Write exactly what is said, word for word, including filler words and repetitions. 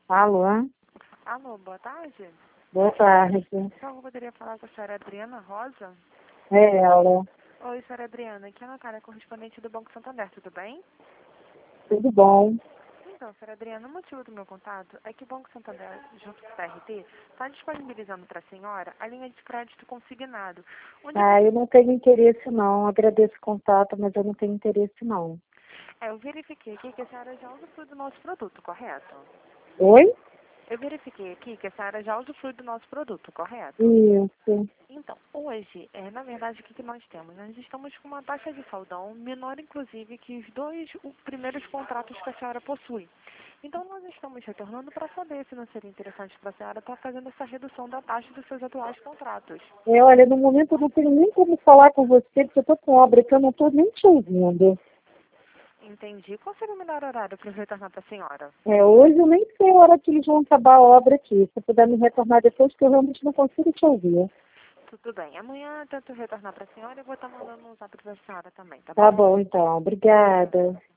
Alô? Alô, boa tarde. Boa tarde. Então, eu poderia falar com a senhora Adriana Rosa? É ela. Oi, senhora Adriana. Aqui é a cara correspondente do Banco Santander, tudo bem? Tudo bom? Então, senhora Adriana, o motivo do meu contato é que o Banco Santander, junto com o C R T, está disponibilizando para a senhora a linha de crédito consignado. Onde Ah, você... eu não tenho interesse não. Agradeço o contato, mas eu não tenho interesse não. É, eu verifiquei aqui que a senhora já usufrui do nosso produto, correto? Oi? Eu verifiquei aqui que a senhora já usufrui do nosso produto, correto? Isso. Então, hoje, é, na verdade, o que, que nós temos? Nós estamos com uma taxa de saldão menor, inclusive, que os dois os primeiros contratos que a senhora possui. Então, nós estamos retornando para saber se não seria interessante para a senhora estar fazendo essa redução da taxa dos seus atuais contratos. É, olha, no momento eu não tenho nem como falar com você, porque eu estou com obra que eu não estou nem te ouvindo. Entendi. Qual seria o melhor horário para eu retornar para a senhora? É, hoje eu nem sei a hora que eles vão acabar a obra aqui. Se puder me retornar depois, que eu realmente não consigo te ouvir. Tudo bem. Amanhã eu tento retornar para a senhora e eu vou estar mandando um zap para a senhora também, tá Tá bom? bom, então. Obrigada.